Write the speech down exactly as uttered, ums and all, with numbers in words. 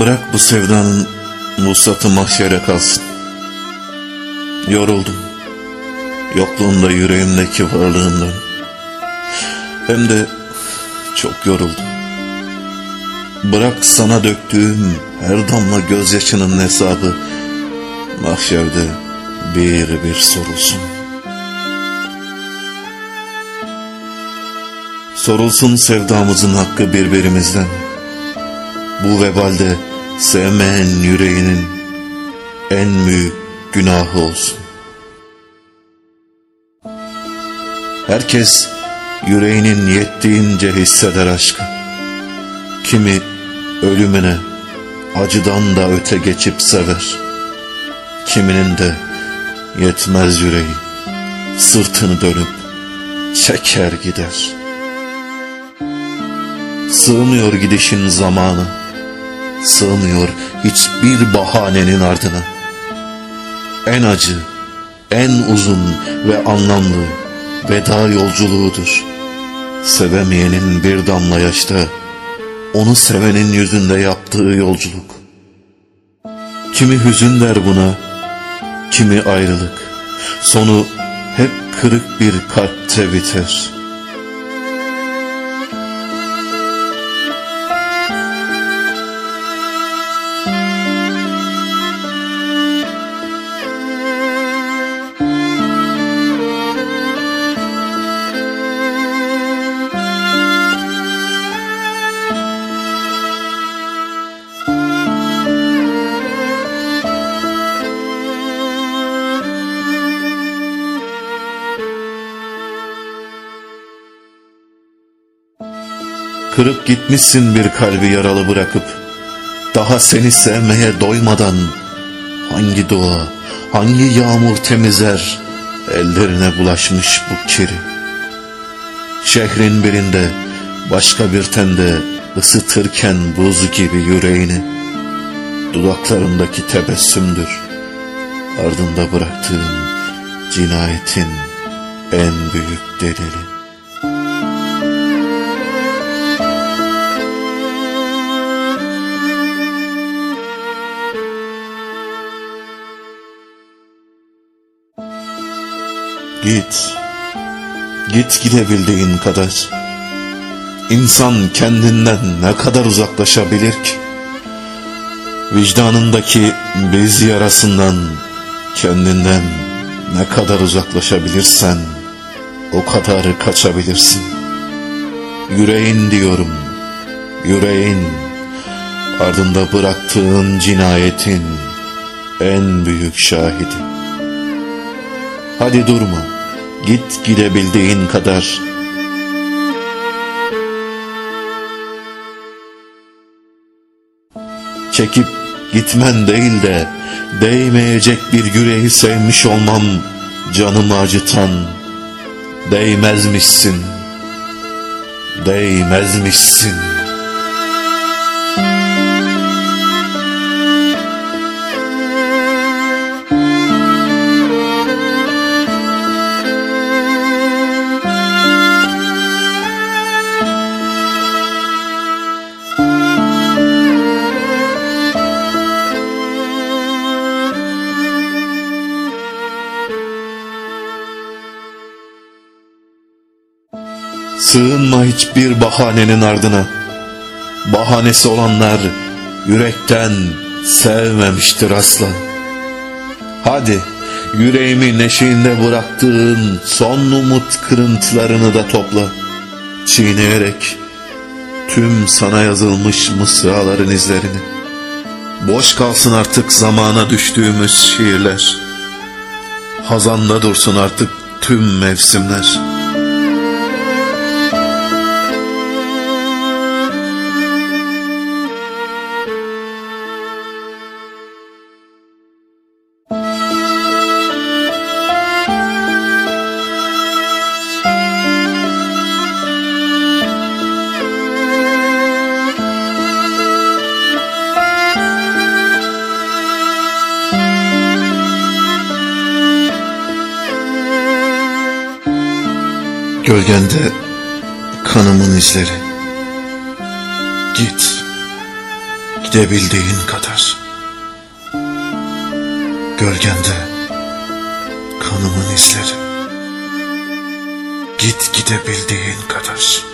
Bırak bu sevdanın vuslatı mahşere kalsın. Yoruldum yokluğunda yüreğimdeki varlığından. Hem de çok yoruldum. Bırak sana döktüğüm her damla gözyaşının hesabı mahşerde bir bir sorulsun. Sorulsun sevdamızın hakkı birbirimizden. Bu vebalde sevmeyen yüreğinin en büyük günahı olsun. Herkes yüreğinin yettiğince hisseder aşkı. Kimi ölümüne acıdan da öte geçip sever. Kiminin de yetmez yüreği, sırtını dönüp çeker gider. Sığmıyor gidişin zamanı, sığmıyor hiçbir bahanenin ardına. En acı, en uzun ve anlamlı veda yolculuğudur. Sevemeyenin bir damla yaşta, onu sevenin yüzünde yaptığı yolculuk. Kimi hüzün der buna, kimi ayrılık. Sonu hep kırık bir kalpte biter. Kırıp gitmişsin bir kalbi yaralı bırakıp, daha seni sevmeye doymadan, hangi dua, hangi yağmur temizler ellerine bulaşmış bu kiri. Şehrin birinde başka bir tende ısıtırken buz gibi yüreğini, dudaklarındaki tebessümdür ardında bıraktığın cinayetin en büyük delili. Git, git gidebildiğin kadar. İnsan kendinden ne kadar uzaklaşabilir ki? Vicdanındaki bez yarasından, kendinden ne kadar uzaklaşabilirsen, o kadar kaçabilirsin. Yüreğin diyorum, yüreğin, ardında bıraktığın cinayetin en büyük şahidi. Hadi durma, git gidebildiğin kadar. Çekip gitmen değil de değmeyecek bir yüreği sevmiş olmam canımı acıtan. Değmezmişsin, değmezmişsin. Sığınma hiçbir bahanenin ardına. Bahanesi olanlar yürekten sevmemiştir asla. Hadi yüreğimi neşeinde bıraktığın son umut kırıntılarını da topla. Çiğneyerek tüm sana yazılmış mısraların izlerini. Boş kalsın artık zamana düştüğümüz şiirler. Hazanda dursun artık tüm mevsimler. Gölgende kanımın izleri. Git, gidebildiğin kadar. Gölgende kanımın izleri. Git gidebildiğin kadar.